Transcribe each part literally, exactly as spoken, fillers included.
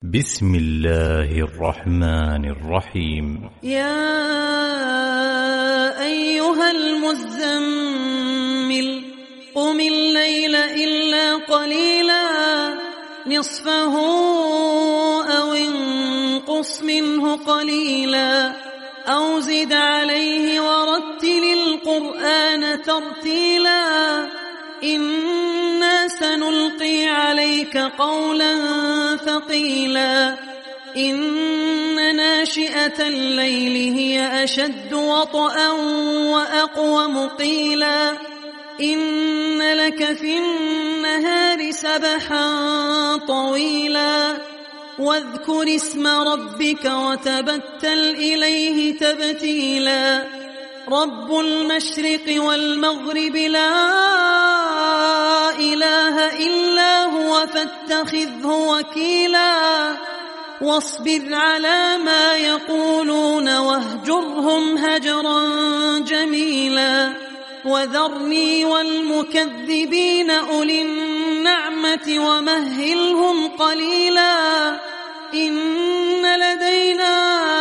بسم الله الرحمن الرحيم. يا أيها المزمل قم الليل إلا قليلا نصفه أو انقص منه قليلا أو زد عليه ورتل القرآن ترتيلا إنا سنلقي عليك قولا ثقيلا إن ناشئة الليل هي أشد وطئا وأقوم قيلا إن لك في النهار سبحا طويلا واذكر اسم ربك وتبتل إليه تبتيلا رب المشرق والمغرب لا إله إلا هو فاتخذه وكيلا واصبر على ما يقولون واهجرهم هجرا جميلا وذرني والمكذبين أولي النعمة ومهلهم قليلا إن لدينا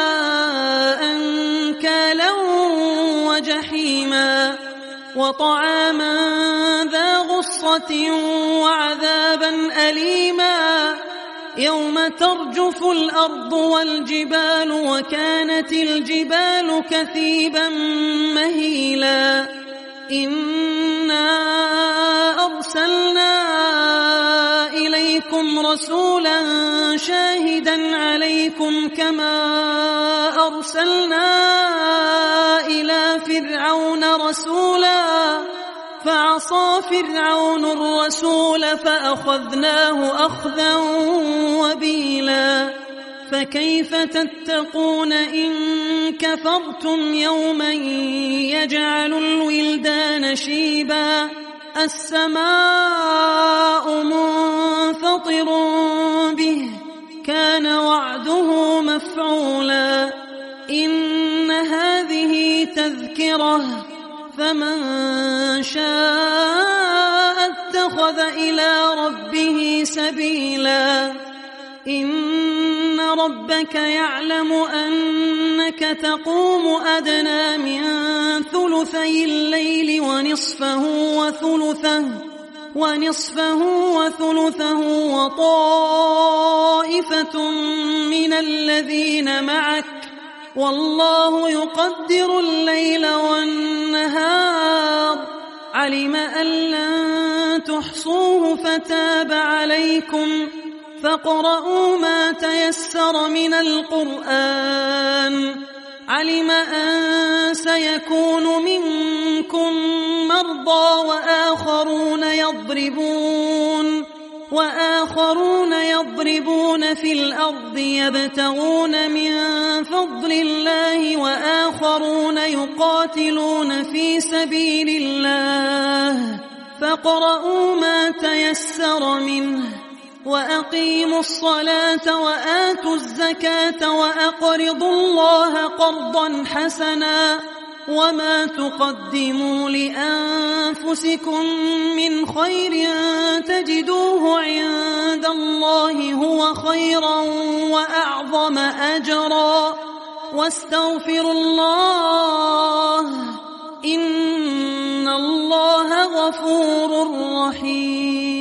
أنكالا وجحيما وطعاما ذا غصة وعذابا أليما يوم ترجف الأرض والجبال وكانت الجبال كثيبا مهيلا إنا أرسلنا إليكم رسولا شاهدا عليكم كما أرسلنا إلى فرعون رسولا فعصى فرعون الرسول فأخذناه أخذا وبيلا فكيف تتقون إن كفرتم يوما يجعل الولدان شيبا السماء منفطر به كان وعده مفعولا إن هذه تذكرة فمن شاء اتخذ إلى ربه سبيلا إن ربك يعلم أنك تقوم أدنى من ثلثي الليل ونصفه وثلثه ونصفه وثلثه وطائفة من الذين معك والله يقدر الليل والنهار علم أن لن تحصوه فتاب عليكم فاقرؤوا ما تيسر من القرآن علم أن سيكون منكم مرضى وآخرون يضربون وآخرون يضربون في الأرض يبتغون من فضل الله وآخرون يقاتلون في سبيل الله فاقرؤوا ما تيسر منه وأقيموا الصلاة وآتوا الزكاة وأقرضوا الله قرضا حسنا وما تقدموا لأنفسكم من خير تجدوه عند الله هو خيرا وأعظم أجرا واستغفروا الله إن الله غفور رحيم.